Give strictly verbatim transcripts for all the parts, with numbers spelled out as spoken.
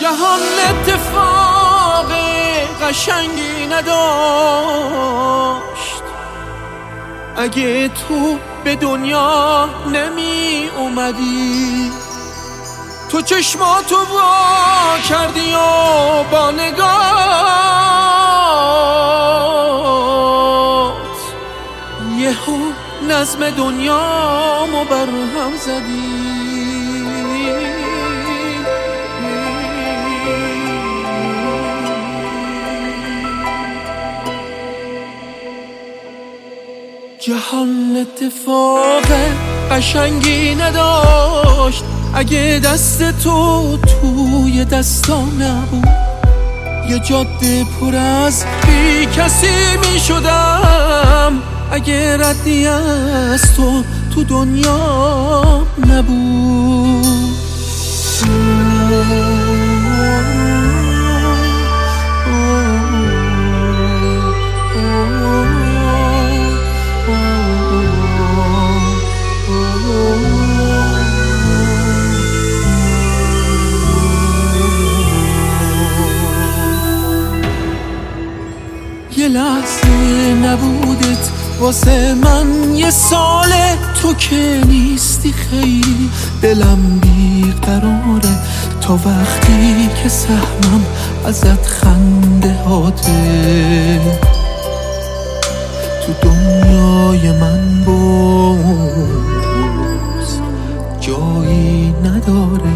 جهان اتفاق قشنگی نداشت اگه تو به دنیا نمی اومدی. تو چشماتو وا کردی و با نگاهت یهو نظم دنیامو برهم زدی. جهان اتفاق قشنگی نداشت اگه دست تو توی دستام نبود. یه جاده پر از بی کسی می شدم اگه ردی از تو تو دنیا نبود. یه لحظه نبودت واسه من یه ساله. تو که نیستی خیلی دلم بیقراره تا وقتی که سهمم ازت خنده هاته. تو دنیای من باز جایی نداره.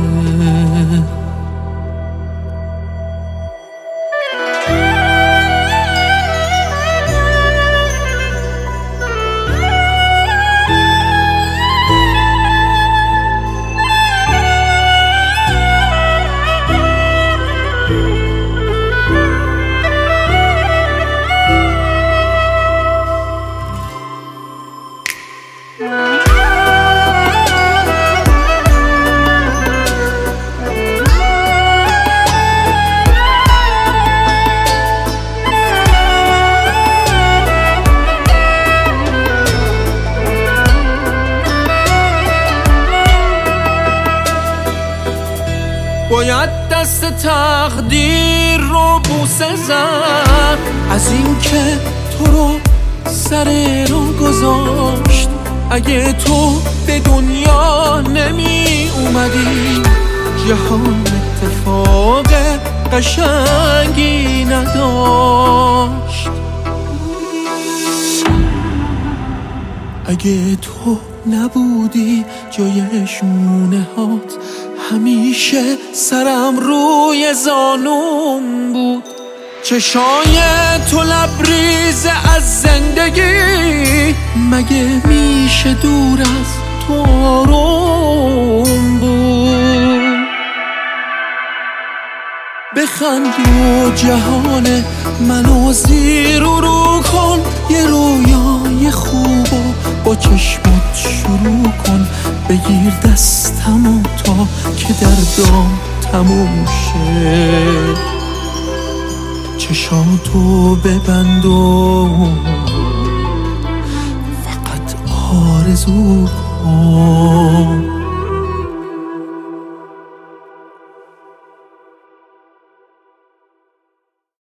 باید دست تقدیر رو بوسه زد از این که تو رو سر رو گذاشت. اگه تو به دنیا نمی اومدی جهان اتفاق قشنگی نداشت. اگه تو نبودی جای شونه هات همیشه سرم روی زانوم بود. چشای تو لبریز از زندگی مگه میشه دور از تو آروم بود. بخند و جهان منو زیر و رو کن. یه رویای خوب و با چشمات شروع کن. بگیر دستمو تا که دردام تموم شه. چشاتو ببند و فقط آرزو کن.